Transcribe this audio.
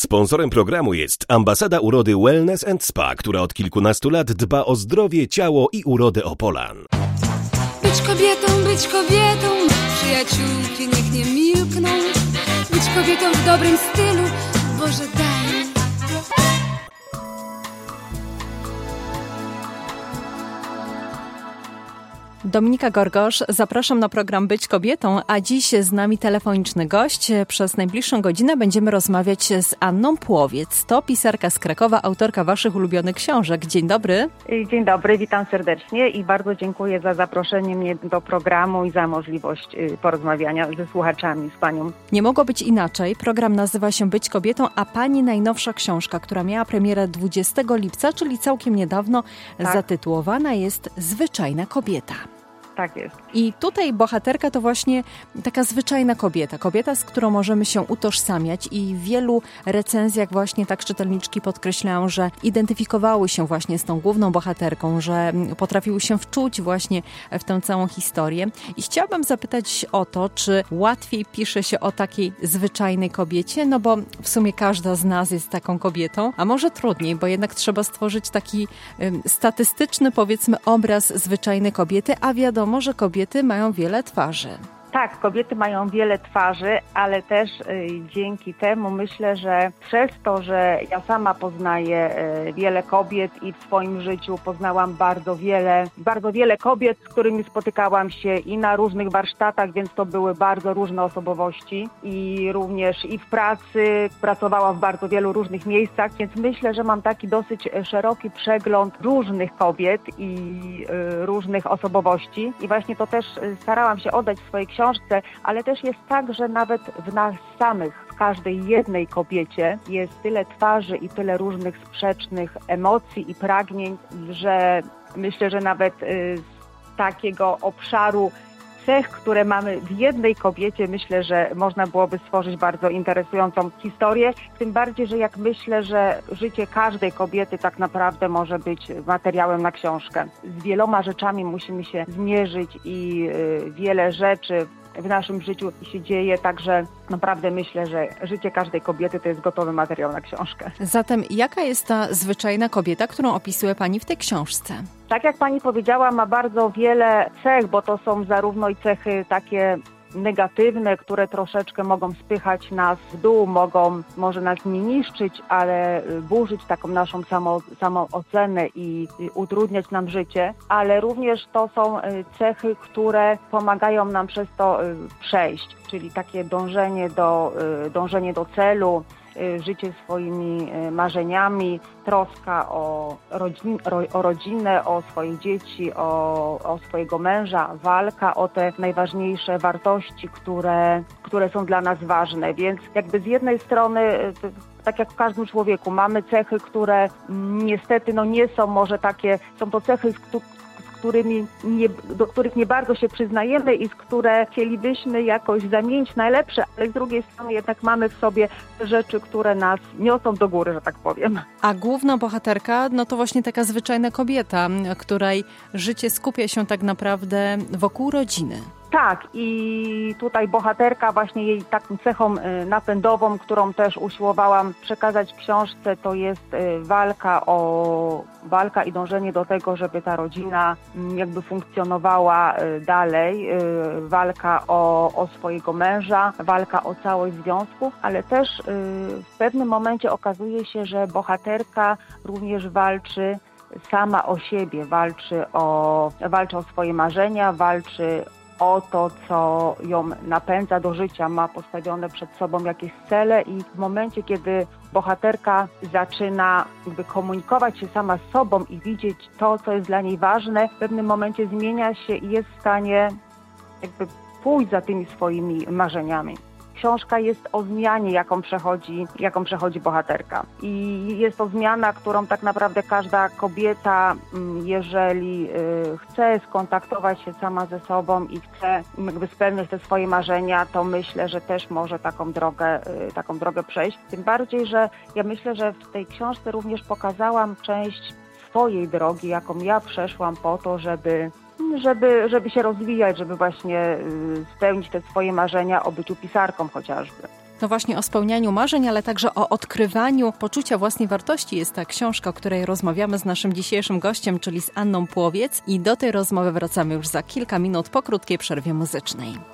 Sponsorem programu jest Ambasada Urody Wellness & Spa, która od kilkunastu lat dba o zdrowie, ciało i urodę Opolan. Być kobietą, przyjaciółki niech nie milkną. Być kobietą w dobrym stylu, Boże daj mi. Dominika Gorgosz, zapraszam na program Być Kobietą, a dziś z nami telefoniczny gość. Przez najbliższą godzinę będziemy rozmawiać z Anną Płowiec. To pisarka z Krakowa, autorka waszych ulubionych książek. Dzień dobry. Dzień dobry, witam serdecznie i bardzo dziękuję za zaproszenie mnie do programu i za możliwość porozmawiania ze słuchaczami, z panią. Nie mogło być inaczej. Program nazywa się Być Kobietą, a pani najnowsza książka, która miała premierę 20 lipca, czyli całkiem niedawno, zatytułowana jest Zwyczajna kobieta. Tak jest. I tutaj bohaterka to właśnie taka zwyczajna kobieta. Kobieta, z którą możemy się utożsamiać i w wielu recenzjach właśnie tak czytelniczki podkreślają, że identyfikowały się właśnie z tą główną bohaterką, że potrafiły się wczuć właśnie w tę całą historię. I chciałabym zapytać o to, czy łatwiej pisze się o takiej zwyczajnej kobiecie, no bo w sumie każda z nas jest taką kobietą, a może trudniej, bo jednak trzeba stworzyć taki statystyczny, powiedzmy, obraz zwyczajnej kobiety, a wiadomo, że kobiety mają wiele twarzy. Tak, kobiety mają wiele twarzy, ale też dzięki temu myślę, że przez to, że ja sama poznaję wiele kobiet i w swoim życiu poznałam bardzo wiele kobiet, z którymi spotykałam się i na różnych warsztatach, więc to były bardzo różne osobowości i również i w pracy, pracowałam w bardzo wielu różnych miejscach, więc myślę, że mam taki dosyć szeroki przegląd różnych kobiet i różnych osobowości i właśnie to też starałam się oddać w swojej książce, ale też jest tak, że nawet w nas samych, w każdej jednej kobiecie jest tyle twarzy i tyle różnych sprzecznych emocji i pragnień, że myślę, że nawet z takiego obszaru cech, które mamy w jednej kobiecie, myślę, że można byłoby stworzyć bardzo interesującą historię. Tym bardziej, że jak myślę, że życie każdej kobiety tak naprawdę może być materiałem na książkę. Z wieloma rzeczami musimy się zmierzyć i wiele rzeczy w naszym życiu się dzieje, także naprawdę myślę, że życie każdej kobiety to jest gotowy materiał na książkę. Zatem jaka jest ta zwyczajna kobieta, którą opisuje pani w tej książce? Tak jak pani powiedziała, ma bardzo wiele cech, bo to są zarówno i cechy takie negatywne, które troszeczkę mogą spychać nas w dół, mogą może nas nie niszczyć, ale burzyć taką naszą samoocenę i utrudniać nam życie, ale również to są cechy, które pomagają nam przez to przejść, czyli takie dążenie do celu, życie swoimi marzeniami, troska o rodzinę, o swoje dzieci, o swojego męża, walka o te najważniejsze wartości, które są dla nas ważne. Więc jakby z jednej strony, tak jak w każdym człowieku, mamy cechy, które niestety nie są może takie, są to cechy, do których nie bardzo się przyznajemy i które chcielibyśmy jakoś zamienić na lepsze, ale z drugiej strony jednak mamy w sobie rzeczy, które nas niosą do góry, że tak powiem. A główna bohaterka, no to właśnie taka zwyczajna kobieta, której życie skupia się tak naprawdę wokół rodziny. Tak, i tutaj bohaterka, właśnie jej taką cechą napędową, którą też usiłowałam przekazać w książce, to jest walka i dążenie do tego, żeby ta rodzina jakby funkcjonowała dalej, walka o swojego męża, walka o całość związku, ale też w pewnym momencie okazuje się, że bohaterka również walczy sama o siebie, walczy o swoje marzenia, walczy o to, co ją napędza do życia, ma postawione przed sobą jakieś cele i w momencie, kiedy bohaterka zaczyna jakby komunikować się sama z sobą i widzieć to, co jest dla niej ważne, w pewnym momencie zmienia się i jest w stanie jakby pójść za tymi swoimi marzeniami. Książka jest o zmianie, jaką przechodzi bohaterka. I jest to zmiana, którą tak naprawdę każda kobieta, jeżeli chce skontaktować się sama ze sobą i chce jakby spełniać te swoje marzenia, to myślę, że też może taką drogę przejść. Tym bardziej, że ja myślę, że w tej książce również pokazałam część swojej drogi, jaką ja przeszłam po to, żeby się rozwijać, żeby właśnie spełnić te swoje marzenia o byciu pisarką chociażby. No właśnie o spełnianiu marzeń, ale także o odkrywaniu poczucia własnej wartości jest ta książka, o której rozmawiamy z naszym dzisiejszym gościem, czyli z Anną Płowiec. I do tej rozmowy wracamy już za kilka minut po krótkiej przerwie muzycznej.